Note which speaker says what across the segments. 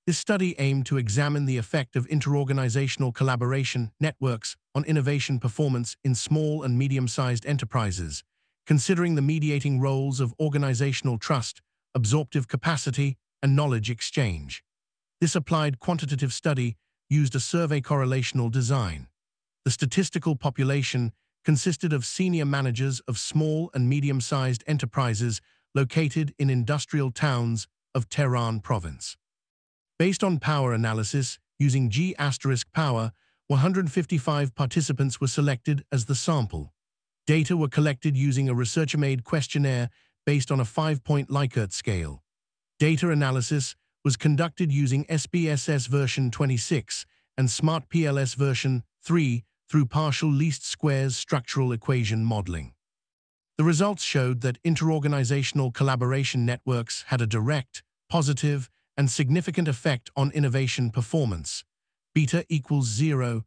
Speaker 1: This study aimed to examine the effect of interorganizational collaboration networks on innovation performance in small and medium-sized enterprises, considering the mediating roles of organizational trust, absorptive capacity, and knowledge exchange. This applied quantitative study used a survey correlational design. The statistical population consisted of senior managers of small and medium-sized enterprises located in industrial towns of Tehran province. Based on power analysis, using G*power, 155 participants were selected as the sample. Data were collected using a researcher-made questionnaire based on a 5-point Likert scale. Data analysis was conducted using SPSS version 26 and SmartPLS version 3 through partial least squares structural equation modeling. The results showed that interorganizational collaboration networks had a direct, positive, and significant effect on innovation performance. Beta equals 0,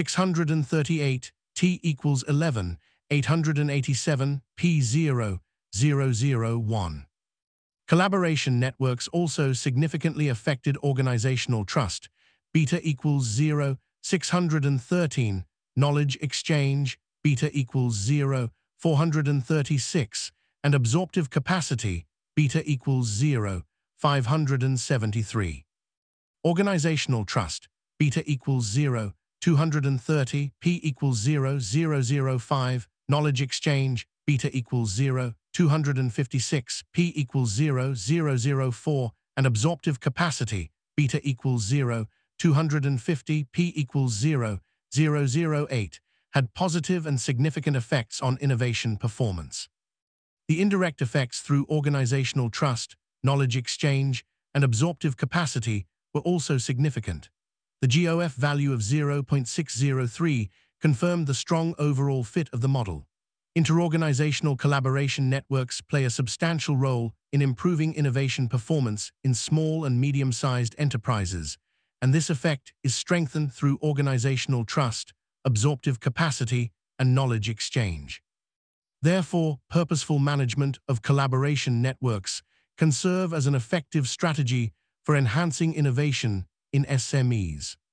Speaker 1: 638, T equals 11, 887, P 0, 001. Collaboration networks also significantly affected organizational trust. Beta equals 0, 613, knowledge exchange, beta equals 0, 436, and absorptive capacity, beta equals 0, 573. Organizational trust, beta equals 0, 230, P equals 0, 005, knowledge exchange, beta equals 0, 256, P equals 0, 004, and absorptive capacity, beta equals 0, 250, P equals 0, 008, had positive and significant effects on innovation performance. The indirect effects through organizational trust, knowledge exchange, and absorptive capacity were also significant. The GOF value of 0.603 confirmed the strong overall fit of the model. Interorganizational collaboration networks play a substantial role in improving innovation performance in small and medium-sized enterprises, and this effect is strengthened through organizational trust, absorptive capacity, and knowledge exchange. Therefore, purposeful management of collaboration networks can serve as an effective strategy for enhancing innovation in SMEs.